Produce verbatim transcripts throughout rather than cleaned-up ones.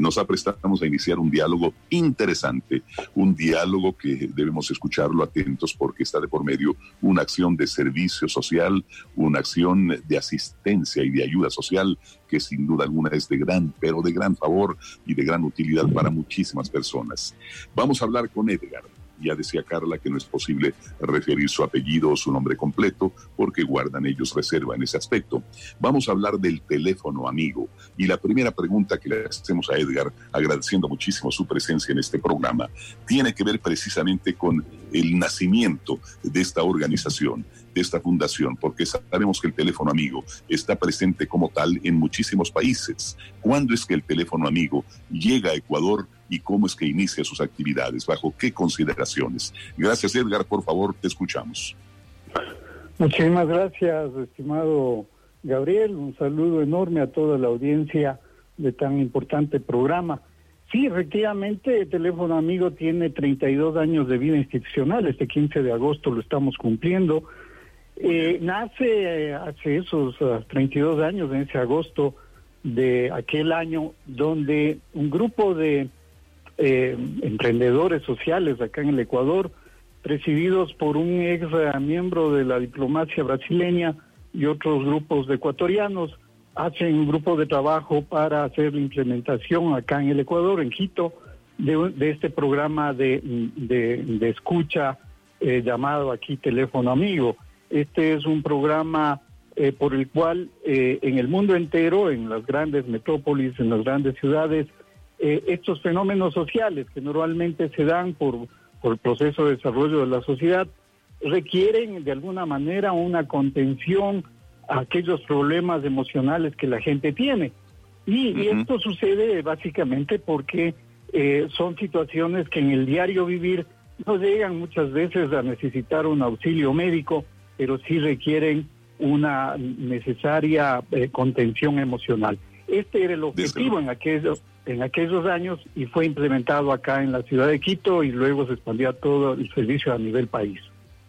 nos aprestamos a iniciar un diálogo interesante, un diálogo que debemos escucharlo atentos porque está de por medio una acción de servicio social, una acción de asistencia y de ayuda social que sin duda alguna es de gran, pero de gran favor y de gran utilidad para muchísimas personas. Vamos a hablar con Edgar. Ya decía Carla que no es posible referir su apellido o su nombre completo porque guardan ellos reserva en ese aspecto. Vamos a hablar del teléfono amigo. Y la primera pregunta que le hacemos a Edgar, agradeciendo muchísimo su presencia en este programa, tiene que ver precisamente con el nacimiento de esta organización, de esta fundación, porque sabemos que el teléfono amigo está presente como tal en muchísimos países. ¿Cuándo es que el teléfono amigo llega a Ecuador y cómo es que inicia sus actividades? ¿Bajo qué consideraciones? Gracias, Edgar, por favor, te escuchamos. Muchísimas gracias, estimado Gabriel. Un saludo enorme a toda la audiencia de tan importante programa. Sí, efectivamente, el teléfono amigo tiene treinta y dos años de vida institucional. Este quince de agosto lo estamos cumpliendo. Eh, nace eh, hace esos uh, treinta y dos años, en ese agosto de aquel año, donde un grupo de eh, emprendedores sociales acá en el Ecuador, presididos por un ex uh, miembro de la diplomacia brasileña y otros grupos de ecuatorianos, hacen un grupo de trabajo para hacer la implementación acá en el Ecuador, en Quito, de, de este programa de, de, de escucha eh, llamado aquí Teléfono Amigo. Este es un programa eh, por el cual eh, en el mundo entero, en las grandes metrópolis, en las grandes ciudades, eh, estos fenómenos sociales que normalmente se dan por, por el proceso de desarrollo de la sociedad, requieren de alguna manera una contención a aquellos problemas emocionales que la gente tiene. Y, uh-huh. y esto sucede básicamente porque eh, son situaciones que en el diario vivir no llegan muchas veces a necesitar un auxilio médico, pero sí requieren una necesaria eh, contención emocional. Este era el objetivo en aquellos, en aquellos años y fue implementado acá en la ciudad de Quito y luego se expandió a todo el servicio a nivel país.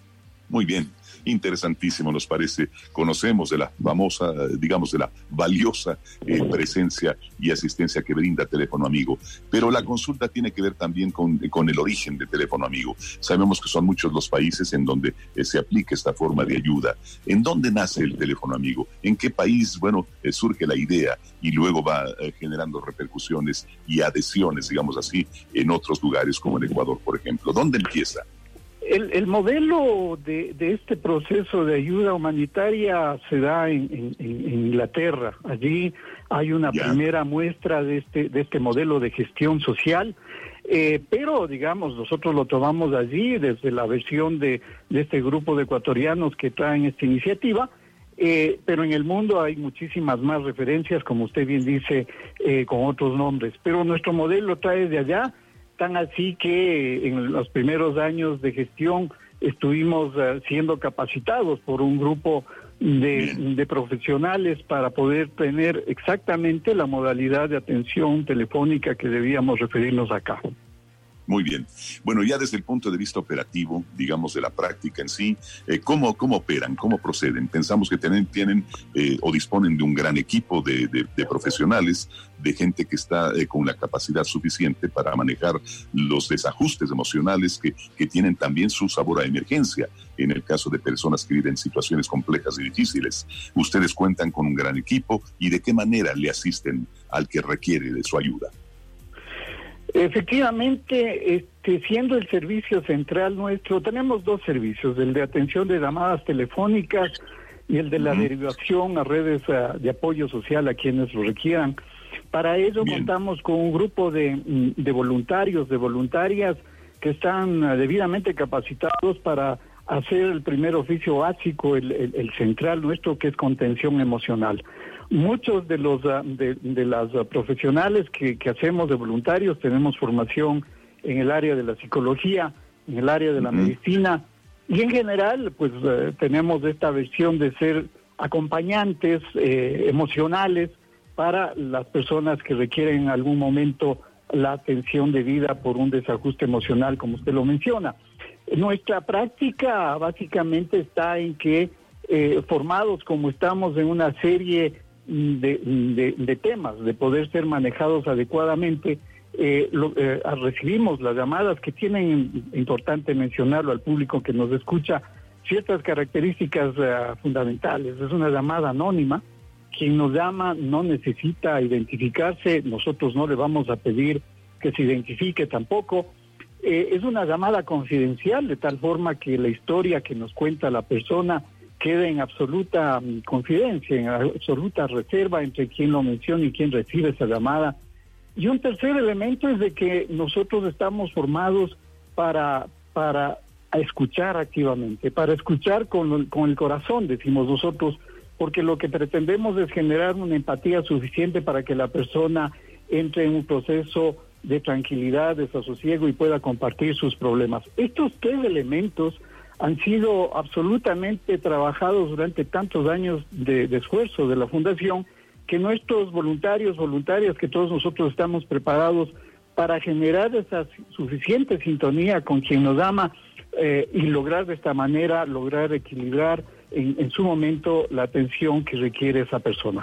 Muy bien, interesantísimo nos parece. Conocemos de la famosa, digamos, de la valiosa eh, presencia y asistencia que brinda Teléfono Amigo, pero la consulta tiene que ver también con, con el origen de Teléfono Amigo. Sabemos que son muchos los países en donde eh, se aplica esta forma de ayuda. ¿En dónde nace el Teléfono Amigo? ¿En qué país, bueno, eh, surge la idea y luego va eh, generando repercusiones y adhesiones, digamos así, en otros lugares como en Ecuador, por ejemplo? ¿Dónde empieza? El, el modelo de, de este proceso de ayuda humanitaria se da en, en, en Inglaterra. Allí hay una yeah. primera muestra de este, de este modelo de gestión social, eh, pero digamos, nosotros lo tomamos allí desde la versión de, de este grupo de ecuatorianos que traen esta iniciativa, eh, pero en el mundo hay muchísimas más referencias, como usted bien dice, eh, con otros nombres. Pero nuestro modelo trae de allá. Tan así que en los primeros años de gestión estuvimos uh, siendo capacitados por un grupo de, de profesionales para poder tener exactamente la modalidad de atención telefónica que debíamos referirnos acá. Muy bien. Bueno, ya desde el punto de vista operativo, digamos, de la práctica en sí, eh, ¿cómo, ¿cómo operan? ¿Cómo proceden? Pensamos que tienen, tienen eh, o disponen de un gran equipo de, de, de profesionales, de gente que está eh, con la capacidad suficiente para manejar los desajustes emocionales que, que tienen también su sabor a emergencia en el caso de personas que viven situaciones complejas y difíciles. Ustedes cuentan con un gran equipo y ¿de qué manera le asisten al que requiere de su ayuda? Efectivamente, este, siendo el servicio central nuestro, tenemos dos servicios, el de atención de llamadas telefónicas y el de la uh-huh. derivación a redes uh, de apoyo social a quienes lo requieran. Para ello Bien. contamos con un grupo de, de voluntarios, de voluntarias que están uh, debidamente capacitados para hacer el primer oficio básico, el, el, el central nuestro, que es contención emocional. Muchos de los de, de las profesionales que, que hacemos de voluntarios tenemos formación en el área de la psicología, en el área de la uh-huh. medicina, y en general pues eh, tenemos esta versión de ser acompañantes eh, emocionales para las personas que requieren en algún momento la atención debida por un desajuste emocional, como usted lo menciona. Nuestra práctica básicamente está en que, eh, formados como estamos en una serie de, de, de temas, de poder ser manejados adecuadamente. Eh, lo, eh, recibimos las llamadas que tienen, importante mencionarlo al público que nos escucha, ciertas características uh, fundamentales. Es una llamada anónima. Quien nos llama no necesita identificarse, nosotros no le vamos a pedir que se identifique tampoco. Eh, es una llamada confidencial, de tal forma que la historia que nos cuenta la persona queda en absoluta um, confidencia, en absoluta reserva entre quien lo menciona y quien recibe esa llamada. Y un tercer elemento es de que nosotros estamos formados para, para escuchar activamente, para escuchar con, con el corazón, decimos nosotros, porque lo que pretendemos es generar una empatía suficiente para que la persona entre en un proceso de tranquilidad, de sosiego y pueda compartir sus problemas. Estos tres elementos han sido absolutamente trabajados durante tantos años de, de esfuerzo de la Fundación, que nuestros voluntarios, voluntarias, que todos nosotros estamos preparados para generar esa suficiente sintonía con quien nos ama eh, y lograr de esta manera, lograr equilibrar en, en su momento la atención que requiere esa persona.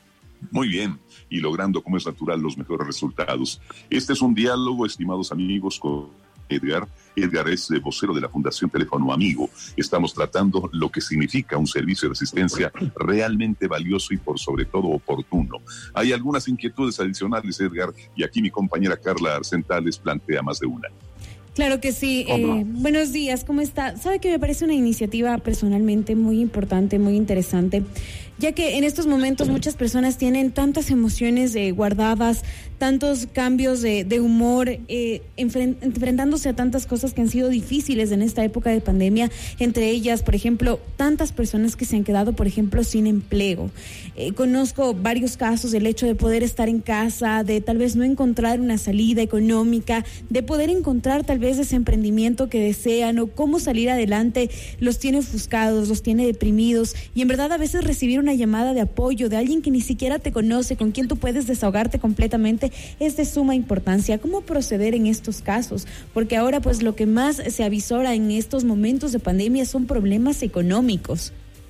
Muy bien, y logrando, como es natural, los mejores resultados. Este es un diálogo, estimados amigos, con Edgar. Edgar es eh, vocero de la Fundación Teléfono Amigo. Estamos tratando lo que significa un servicio de asistencia realmente valioso y por sobre todo oportuno. Hay algunas inquietudes adicionales, Edgar, y aquí mi compañera Carla Arcentales plantea más de una. Claro que sí. Eh, buenos días, ¿cómo está? Sabe que me parece una iniciativa personalmente muy importante, muy interesante, ya que en estos momentos muchas personas tienen tantas emociones eh, guardadas, tantos cambios de, de humor, eh, enfrent- enfrentándose a tantas cosas que han sido difíciles en esta época de pandemia, entre ellas, por ejemplo, tantas personas que se han quedado, por ejemplo, sin empleo. Eh, conozco varios casos del hecho de poder estar en casa, de tal vez no encontrar una salida económica, de poder encontrar tal vez ese emprendimiento que desean o cómo salir adelante, los tiene ofuscados, los tiene deprimidos, y en verdad a veces recibir una llamada de apoyo de alguien que ni siquiera te conoce, con quien tú puedes desahogarte completamente, es de suma importancia. ¿Cómo proceder en estos casos? Porque ahora pues lo que más se avisora en estos momentos de pandemia son problemas económicos.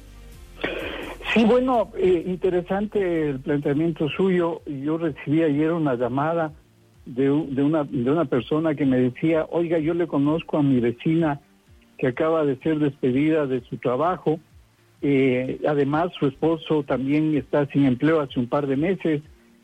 Sí, bueno, eh, interesante el planteamiento suyo. Yo recibí ayer una llamada de, de, una, de una persona que me decía, oiga, yo le conozco a mi vecina que acaba de ser despedida de su trabajo. Eh, además, su esposo también está sin empleo hace un par de meses.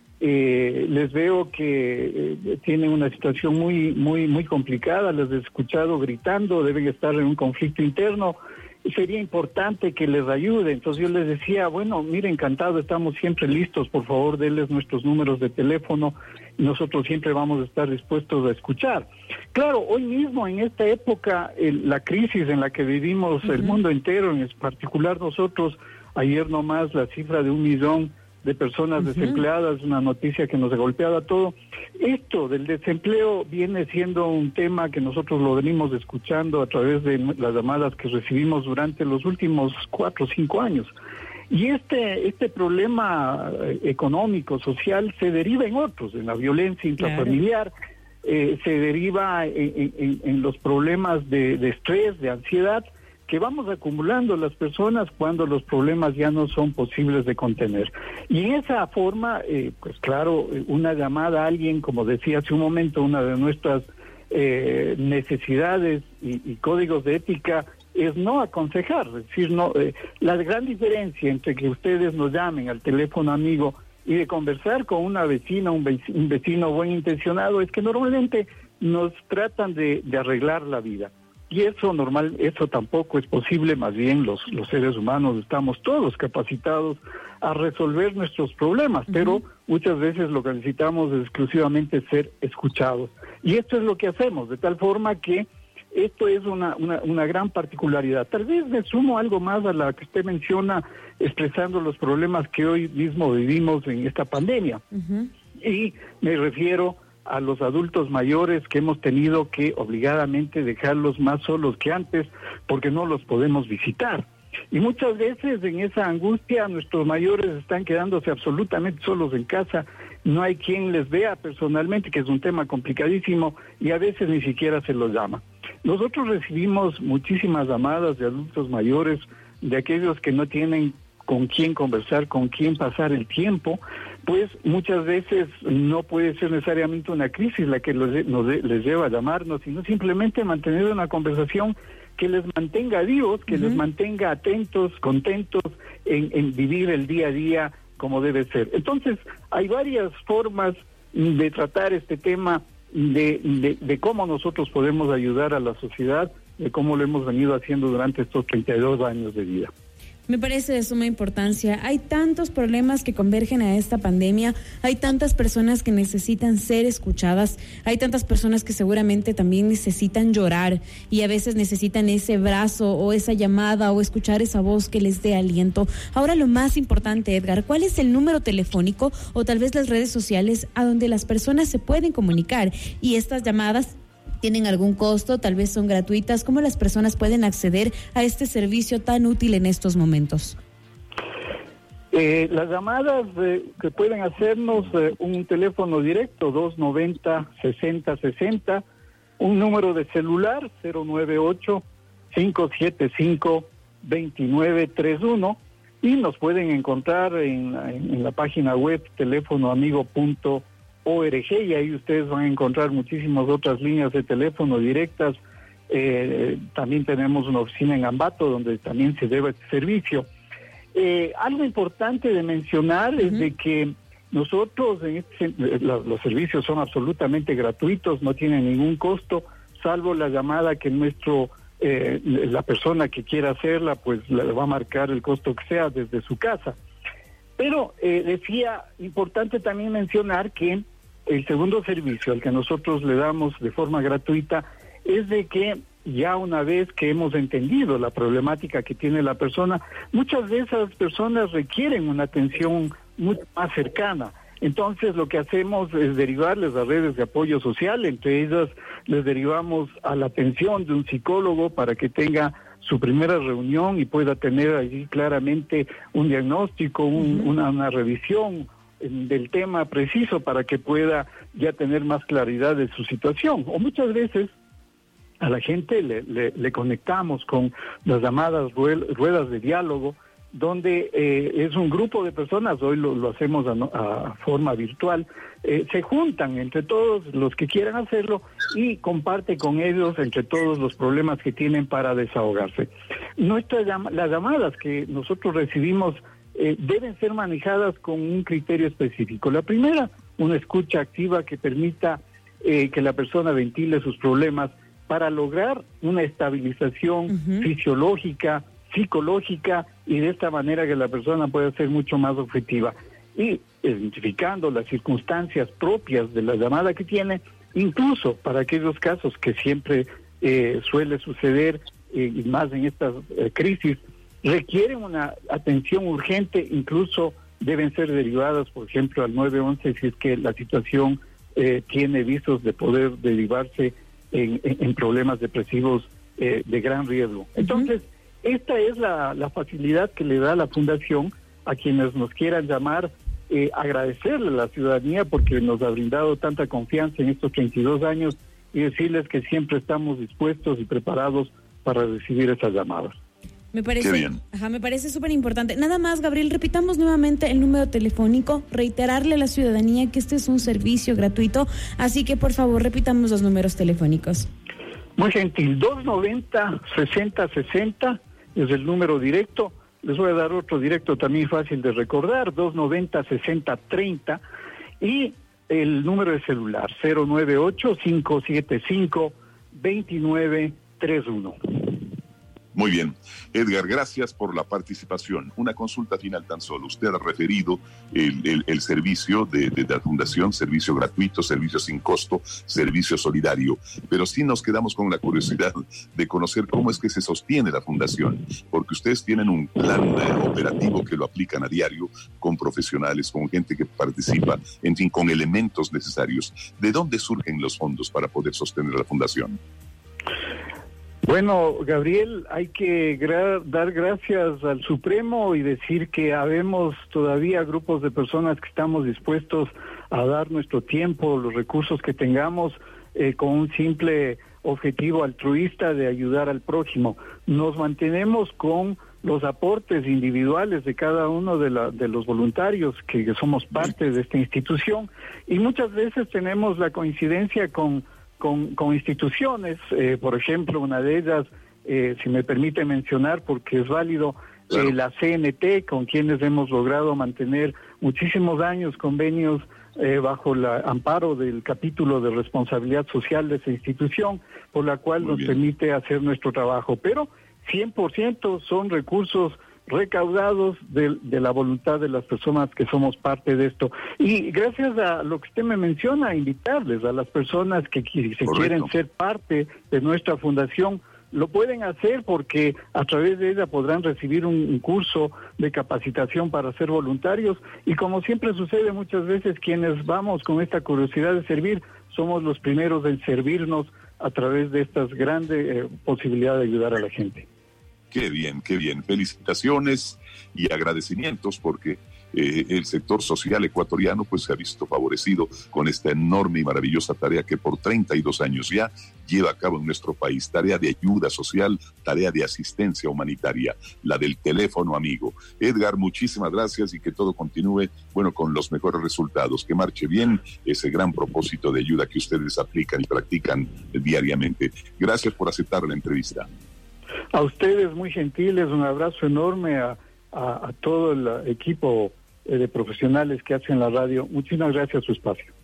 Eh, les veo que eh, tienen una situación muy, muy, muy complicada. Les he escuchado gritando, deben estar en un conflicto interno. Sería importante que les ayude. Entonces yo les decía, bueno, mire, encantado, estamos siempre listos, por favor, denles nuestros números de teléfono y nosotros siempre vamos a estar dispuestos a escuchar. Claro, hoy mismo, en esta época, el, la crisis en la que vivimos, uh-huh. el mundo entero, en particular nosotros, ayer nomás la cifra de un millón de personas uh-huh. desempleadas, una noticia que nos ha golpeado a todo. Esto del desempleo viene siendo un tema que nosotros lo venimos escuchando a través de las llamadas que recibimos durante los últimos cuatro o cinco años. Y este este problema económico, social, se deriva en otros, en la violencia intrafamiliar, claro. eh, se deriva en, en, en los problemas de, de estrés, de ansiedad, que vamos acumulando las personas cuando los problemas ya no son posibles de contener. Y en esa forma, eh, pues claro, una llamada a alguien, como decía hace un momento, una de nuestras eh, necesidades y, y códigos de ética es no aconsejar, es decir, no eh, la gran diferencia entre que ustedes nos llamen al teléfono amigo y de conversar con una vecina, un vecino, un vecino buen intencionado, es que normalmente nos tratan de, de arreglar la vida. Y eso normal, eso tampoco es posible, más bien los, los seres humanos estamos todos capacitados a resolver nuestros problemas, uh-huh. pero muchas veces lo que necesitamos es exclusivamente ser escuchados. Y esto es lo que hacemos, de tal forma que esto es una, una, una gran particularidad. Tal vez me sumo algo más a la que usted menciona, expresando los problemas que hoy mismo vivimos en esta pandemia. Uh-huh. Y me refiero a los adultos mayores que hemos tenido que obligadamente dejarlos más solos que antes porque no los podemos visitar. Y muchas veces en esa angustia nuestros mayores están quedándose absolutamente solos en casa, no hay quien les vea personalmente, que es un tema complicadísimo, y a veces ni siquiera se los llama. Nosotros recibimos muchísimas llamadas de adultos mayores, de aquellos que no tienen con quién conversar, con quién pasar el tiempo, pues muchas veces no puede ser necesariamente una crisis la que los, nos, les lleva a llamarnos, sino simplemente mantener una conversación que les mantenga vivos, que uh-huh. les mantenga atentos, contentos en, en vivir el día a día como debe ser. Entonces, hay varias formas de tratar este tema, de, de, de cómo nosotros podemos ayudar a la sociedad, de cómo lo hemos venido haciendo durante estos treinta y dos años de vida. Me parece de suma importancia. Hay tantos problemas que convergen a esta pandemia, hay tantas personas que necesitan ser escuchadas, hay tantas personas que seguramente también necesitan llorar y a veces necesitan ese brazo o esa llamada o escuchar esa voz que les dé aliento. Ahora lo más importante, Edgar, ¿cuál es el número telefónico o tal vez las redes sociales a donde las personas se pueden comunicar? Y estas llamadas ¿tienen algún costo? Tal vez son gratuitas. ¿Cómo las personas pueden acceder a este servicio tan útil en estos momentos? Eh, las llamadas eh, que pueden hacernos eh, un teléfono directo dos noventa, sesenta sesenta, un número de celular cero nueve ocho, cinco siete cinco, dos nueve tres uno y nos pueden encontrar en, en, en la página web teléfonoamigo punto org y ahí ustedes van a encontrar muchísimas otras líneas de teléfono directas. Eh, también tenemos una oficina en Ambato donde también se lleva este servicio. Eh, algo importante de mencionar uh-huh. es de que nosotros en este, los, los servicios son absolutamente gratuitos, no tienen ningún costo, salvo la llamada que nuestro eh, la persona que quiera hacerla pues le va a marcar el costo que sea desde su casa. Pero eh, decía, importante también mencionar que el segundo servicio al que nosotros le damos de forma gratuita es de que ya una vez que hemos entendido la problemática que tiene la persona, muchas de esas personas requieren una atención mucho más cercana. Entonces lo que hacemos es derivarles a redes de apoyo social, entre ellas les derivamos a la atención de un psicólogo para que tenga su primera reunión y pueda tener allí claramente un diagnóstico, un, uh-huh. una, una revisión del tema preciso para que pueda ya tener más claridad de su situación. O muchas veces a la gente le, le, le conectamos con las llamadas ruedas de diálogo, donde eh, es un grupo de personas, hoy lo, lo hacemos a, a forma virtual, eh, se juntan entre todos los que quieran hacerlo y comparte con ellos entre todos los problemas que tienen para desahogarse. Nuestras llam- las llamadas que nosotros recibimos eh, deben ser manejadas con un criterio específico. La primera, una escucha activa que permita eh, que la persona ventile sus problemas para lograr una estabilización uh-huh. fisiológica, psicológica y de esta manera que la persona pueda ser mucho más objetiva y identificando las circunstancias propias de la llamada que tiene, incluso para aquellos casos que siempre eh, suele suceder eh, y más en estas eh, crisis, requieren una atención urgente, incluso deben ser derivadas, por ejemplo, al nueve once si es que la situación eh, tiene visos de poder derivarse en, en, en problemas depresivos eh, de gran riesgo. Entonces, uh-huh. Esta es la, la facilidad que le da la Fundación a quienes nos quieran llamar, eh, agradecerle a la ciudadanía porque nos ha brindado tanta confianza en estos treinta y dos años y decirles que siempre estamos dispuestos y preparados para recibir esas llamadas. Me parece, ajá, me parece súper importante. Nada más, Gabriel, repitamos nuevamente el número telefónico, reiterarle a la ciudadanía que este es un servicio gratuito, así que por favor repitamos los números telefónicos. Muy gentil, dos noventa, sesenta sesenta es el número directo. Les voy a dar otro directo también fácil de recordar, dos noventa, sesenta treinta y el número de celular cero nueve ocho, cinco siete cinco, dos nueve tres uno. Muy bien. Edgar, gracias por la participación. Una consulta final tan solo. Usted ha referido el, el, el servicio de, de la Fundación, servicio gratuito, servicio sin costo, servicio solidario. Pero sí nos quedamos con la curiosidad de conocer cómo es que se sostiene la Fundación, porque ustedes tienen un plan eh, operativo que lo aplican a diario con profesionales, con gente que participa, en fin, con elementos necesarios. ¿De dónde surgen los fondos para poder sostener la Fundación? Bueno, Gabriel, hay que gra- dar gracias al Supremo y decir que habemos todavía grupos de personas que estamos dispuestos a dar nuestro tiempo, los recursos que tengamos, eh, con un simple objetivo altruista de ayudar al prójimo. Nos mantenemos con los aportes individuales de cada uno de, la, de los voluntarios que, que somos parte de esta institución, y muchas veces tenemos la coincidencia con, con, con instituciones, eh, por ejemplo, una de ellas, eh, si me permite mencionar, porque es válido, claro. eh, la C N T, con quienes hemos logrado mantener muchísimos años convenios eh, bajo el amparo del capítulo de responsabilidad social de esa institución, por la cual Muy nos bien. permite hacer nuestro trabajo, pero cien por ciento son recursos recaudados de, de la voluntad de las personas que somos parte de esto. Y gracias a lo que usted me menciona, invitarles a las personas que, que se Correcto. quieren ser parte de nuestra fundación, lo pueden hacer porque a través de ella podrán recibir un, un curso de capacitación para ser voluntarios, y como siempre sucede muchas veces, quienes vamos con esta curiosidad de servir, somos los primeros en servirnos a través de estas grandes eh, posibilidades de ayudar a la gente. Qué bien, qué bien. Felicitaciones y agradecimientos porque eh, el sector social ecuatoriano pues se ha visto favorecido con esta enorme y maravillosa tarea que por treinta y dos años ya lleva a cabo en nuestro país. Tarea de ayuda social, tarea de asistencia humanitaria, la del teléfono amigo. Edgar, muchísimas gracias y que todo continúe, bueno, con los mejores resultados. Que marche bien ese gran propósito de ayuda que ustedes aplican y practican diariamente. Gracias por aceptar la entrevista. A ustedes muy gentiles, un abrazo enorme a, a, a todo el equipo de profesionales que hacen la radio. Muchísimas gracias a su espacio.